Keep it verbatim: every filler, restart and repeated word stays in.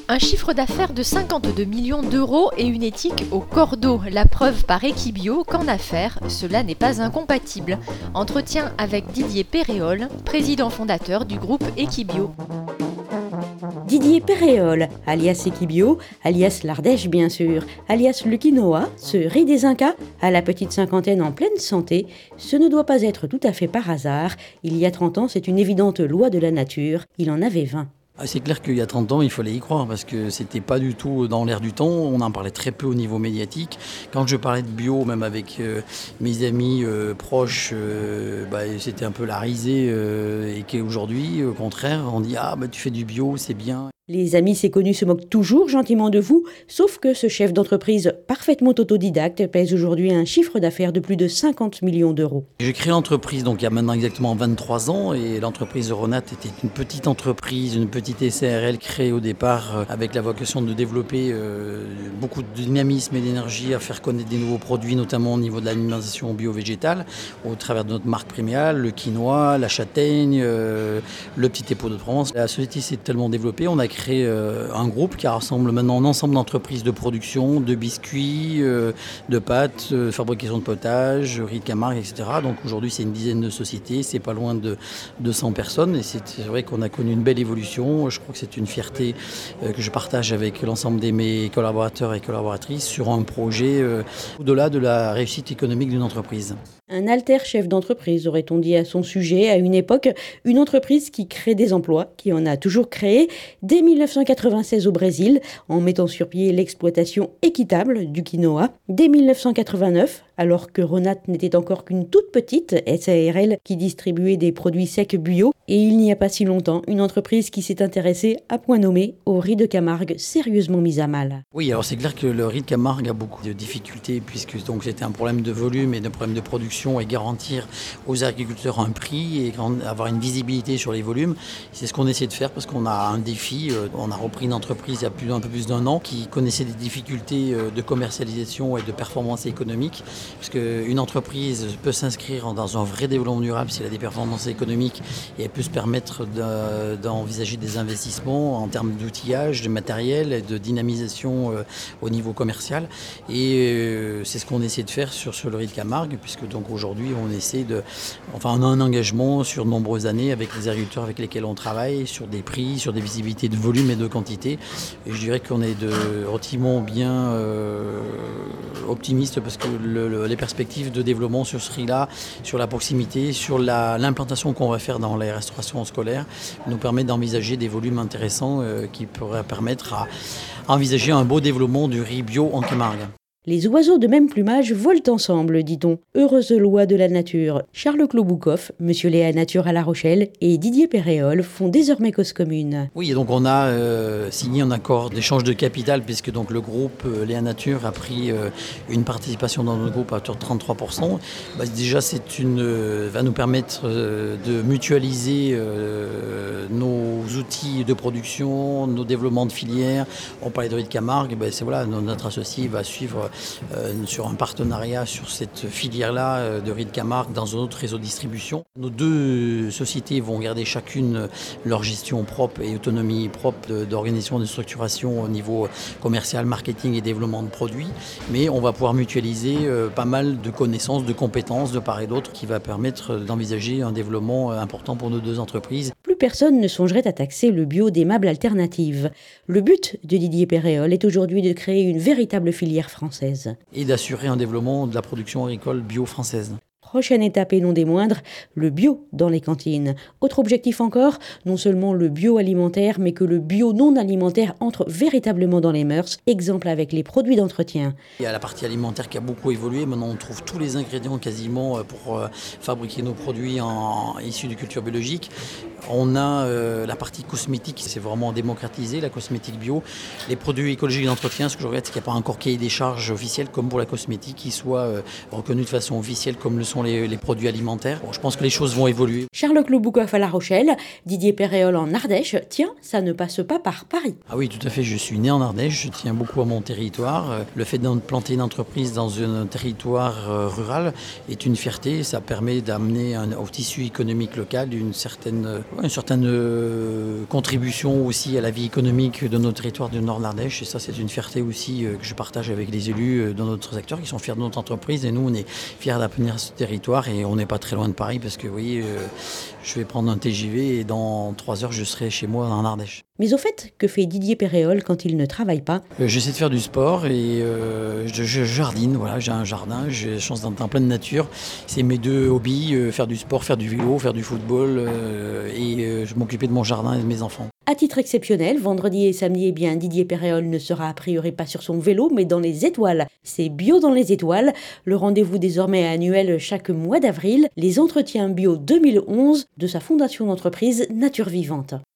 Un chiffre d'affaires de cinquante-deux millions d'euros et une éthique au cordeau. La preuve par Equibio qu'en affaires, cela n'est pas incompatible. Entretien avec Didier Péréol, président fondateur du groupe Equibio. Didier Péréol, alias Equibio, alias l'Ardèche bien sûr, alias le quinoa, ce riz des Incas, à la petite cinquantaine en pleine santé, ce ne doit pas être tout à fait par hasard. Il y a trente ans, c'est une évidente loi de la nature. Il en avait vingt. Ah, c'est clair qu'il y a trente ans, il fallait y croire parce que c'était pas du tout dans l'air du temps. On en parlait très peu au niveau médiatique. Quand je parlais de bio, même avec euh, mes amis euh, proches, euh, bah, c'était un peu la risée. Euh, et qu'aujourd'hui, au contraire, on dit « Ah, bah, tu fais du bio, c'est bien ». Les amis c'est connu se moquent toujours gentiment de vous, sauf que ce chef d'entreprise parfaitement autodidacte pèse aujourd'hui un chiffre d'affaires de plus de cinquante millions d'euros. J'ai créé l'entreprise donc il y a maintenant exactement vingt-trois ans et l'entreprise Ronat était une petite entreprise, une petite S A R L créée au départ avec la vocation de développer euh, beaucoup de dynamisme et d'énergie à faire connaître des nouveaux produits, notamment au niveau de l'alimentation bio-végétale, au travers de notre marque Préméal, le quinoa, la châtaigne, euh, le petit épaule de Provence. La société s'est tellement développée, on a créé un groupe qui rassemble maintenant un ensemble d'entreprises de production, de biscuits, de pâtes, de fabrication de potage, riz de Camargue, et cetera. Donc aujourd'hui c'est une dizaine de sociétés, c'est pas loin de deux cents personnes et c'est vrai qu'on a connu une belle évolution. Je crois que c'est une fierté que je partage avec l'ensemble de mes collaborateurs et collaboratrices sur un projet au-delà de la réussite économique d'une entreprise. Un alter chef d'entreprise, aurait-on dit à son sujet, à une époque, une entreprise qui crée des emplois, qui en a toujours créé, dès mille neuf cent quatre-vingt-seize au Brésil, en mettant sur pied l'exploitation équitable du quinoa. Dès mille neuf cent quatre-vingt-neuf, alors que Ronat n'était encore qu'une toute petite S A R L qui distribuait des produits secs bio, et il n'y a pas si longtemps, une entreprise qui s'est intéressée à point nommé au riz de Camargue, sérieusement mis à mal. Oui, alors c'est clair que le riz de Camargue a beaucoup de difficultés puisque donc c'était un problème de volume et de problème de production et garantir aux agriculteurs un prix et avoir une visibilité sur les volumes. C'est ce qu'on essaie de faire parce qu'on a un défi. On a repris une entreprise il y a plus, un peu plus d'un an qui connaissait des difficultés de commercialisation et de performance économique. Parce qu'une entreprise peut s'inscrire dans un vrai développement durable si elle a des performances économiques et elle peut se permettre de, d'envisager des investissements en termes d'outillage, de matériel et de dynamisation euh, au niveau commercial. Et euh, c'est ce qu'on essaie de faire sur, sur le riz de Camargue, puisque donc aujourd'hui on essaie de, enfin on a un engagement sur de nombreuses années avec les agriculteurs avec lesquels on travaille, sur des prix, sur des visibilités de volume et de quantité. Et je dirais qu'on est de, relativement bien euh, optimiste parce que le, le, les perspectives de développement sur ce riz-là, sur la proximité, sur la, l'implantation qu'on va faire dans les restaurations scolaires, nous permettent d'envisager des volumes intéressants euh, qui pourraient permettre à, à envisager un beau développement du riz bio en Camargue. Les oiseaux de même plumage volent ensemble, dit-on. Heureuse loi de la nature. Charles Kloboukov, Monsieur Léa Nature à La Rochelle et Didier Péréol font désormais cause commune. Oui, et donc on a euh, signé un accord d'échange de capital puisque donc le groupe euh, Léa Nature a pris euh, une participation dans notre groupe à hauteur de trente-trois pour cent. Bah, déjà, c'est une, euh, va nous permettre euh, de mutualiser euh, nos outils de production, nos développements de filières. On parlait de riz de Camargue, bah, c'est voilà, notre associé va suivre Euh, sur un partenariat sur cette filière-là euh, de riz de Camargue dans un autre réseau de distribution. Nos deux sociétés vont garder chacune leur gestion propre et autonomie propre de, d'organisation de structuration au niveau commercial, marketing et développement de produits, mais on va pouvoir mutualiser euh, pas mal de connaissances, de compétences de part et d'autre qui va permettre d'envisager un développement important pour nos deux entreprises. Plus personne ne songerait à taxer le bio d'aimable alternative. Le but de Didier Péréol est aujourd'hui de créer une véritable filière française. Et d'assurer un développement de la production agricole bio française. Prochaine étape et non des moindres, le bio dans les cantines. Autre objectif encore, non seulement le bio alimentaire, mais que le bio non alimentaire entre véritablement dans les mœurs. Exemple avec les produits d'entretien. Il y a la partie alimentaire qui a beaucoup évolué. Maintenant, on trouve tous les ingrédients quasiment pour fabriquer nos produits en, issus de culture biologique. On a euh, la partie cosmétique, c'est vraiment démocratisé, la cosmétique bio. Les produits écologiques d'entretien, ce que je regrette, c'est qu'il n'y a pas encore cahier des charges officiel comme pour la cosmétique qui soit euh, reconnu de façon officielle comme le sont les, les produits alimentaires. Bon, je pense que les choses vont évoluer. Charles Kloboukov à La Rochelle, Didier Péréol en Ardèche. Tiens, ça ne passe pas par Paris. Ah oui, tout à fait. Je suis né en Ardèche, je tiens beaucoup à mon territoire. Le fait d'implanter une entreprise dans un territoire euh, rural est une fierté. Ça permet d'amener un, au tissu économique local une certaine Une certaine euh, contribution aussi à la vie économique de notre territoire du Nord de l'Ardèche. Et ça, c'est une fierté aussi euh, que je partage avec les élus euh, de notre secteur qui sont fiers de notre entreprise. Et nous, on est fiers d'appartenir à ce territoire et on n'est pas très loin de Paris parce que, vous voyez, euh, je vais prendre un T J V et dans trois heures, je serai chez moi en Ardèche. Mais au fait, que fait Didier Péréol quand il ne travaille pas ? euh, J'essaie de faire du sport et euh, je, je jardine. Voilà, j'ai un jardin, j'ai la chance d'être en pleine nature. C'est mes deux hobbies, euh, faire du sport, faire du vélo, faire du football euh, et euh, je m'occuper de mon jardin et de mes enfants. À titre exceptionnel, vendredi et samedi, eh bien, Didier Péréol ne sera a priori pas sur son vélo, mais dans les étoiles. C'est Bio dans les étoiles, le rendez-vous désormais annuel chaque mois d'avril, les entretiens bio deux mille onze de sa fondation d'entreprise Nature Vivante.